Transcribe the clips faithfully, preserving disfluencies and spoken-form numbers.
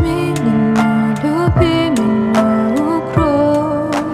Возьми меня, люби меня, укрой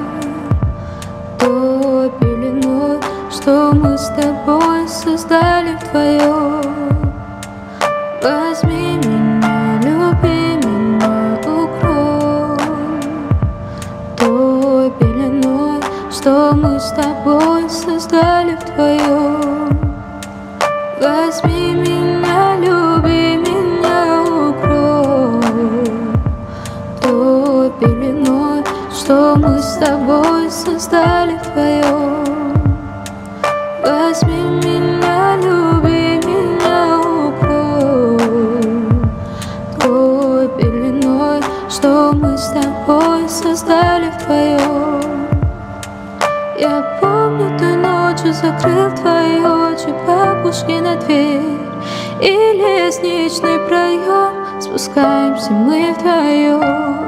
той пеленой, что мы с тобой создали вдвоем. Возьми меня, люби меня, укрой той пеленой, что мы с тобой создали вдвоем. Возьми меня, люби меня, укрой той пеленой, что мы с тобой создали вдвоем. Возьми меня, люби меня, укрой той пеленой, что мы с тобой создали вдвоем. Я помню ту ночь, закрыв твои очи, бабушки на дверь и лестничный проем, спускаемся мы вдвоем.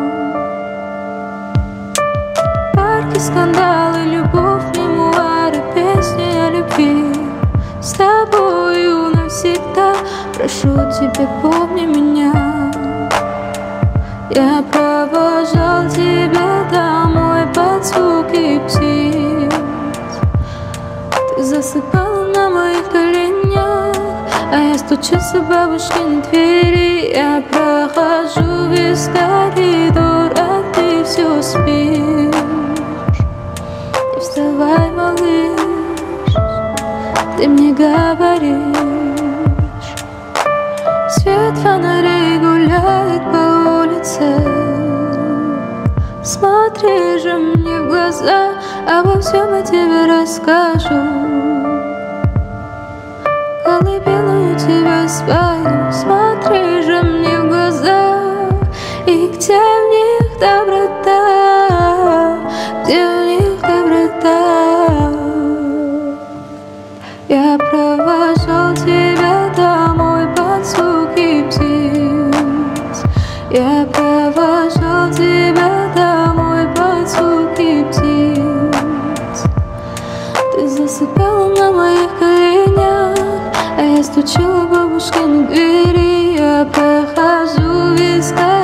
Парки, скандалы, любовь, мемуары, песни о любви. С тобою навсегда, прошу тебя, помни меня. Я провожал тебя домой под звуки птиц. Ты засыпала на моих коленях, а я стучусь в бабушкиной двери. Я прохожу весь коридор, а ты все спишь. Не вставай, малыш, ты мне говоришь. Свет фонарей гуляет по улице. Смотри же мне в глаза, обо всем я тебе расскажу. Колыбельную тебя спою, смотри же мне в глаза. И где в них доброта, где в них доброта. Я провожал тебя домой под звуки птиц. Я провожал тебя домой под звуки птиц. Ты засыпала на моих коленях, а я стучала в бабушкины двери. Я прохожу весь коридор,